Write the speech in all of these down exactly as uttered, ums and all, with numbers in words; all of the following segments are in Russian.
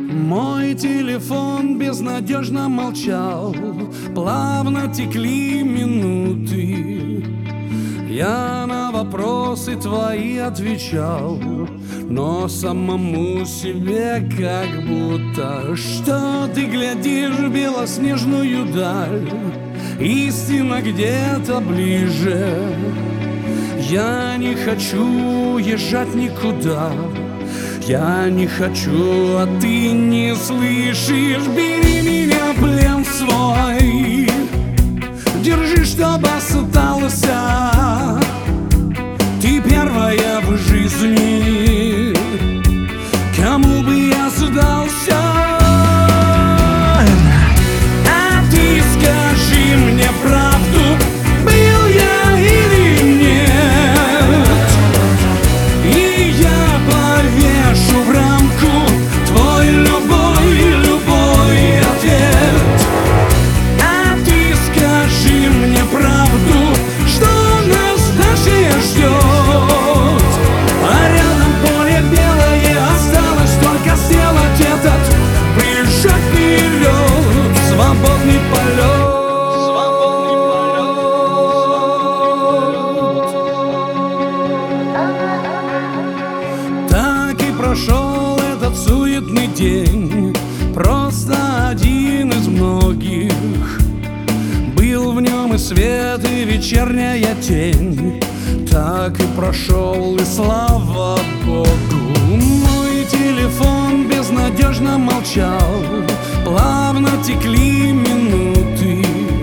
Мой телефон безнадежно молчал, плавно текли минуты. Я на вопросы твои отвечал, но самому себе как будто: что ты глядишь в белоснежную даль, истина где-то ближе. Я не хочу уезжать никуда, я не хочу, а ты не слышишь. Бери меня в плен свой, держи, чтобы осталось. Ты первая в жизни, кому бы я сдался. А ты скажи мне правду, был я или нет, и я повешу в рамку твой любой, любой ответ. А ты скажи мне правду, что нас дальше ждет. А рядом поле белое, осталось только сделать этот прыжок вперед, свободный полет. Так и прошел этот суетный день, просто один из многих. Был в нем и свет, и вечерняя тень. Так и прошел, и слава Богу. Мой телефон безнадежно молчал, плавно текли минуты.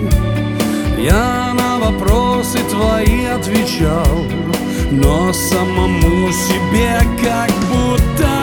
Я на вопросы твои отвечал, но самому себе как будто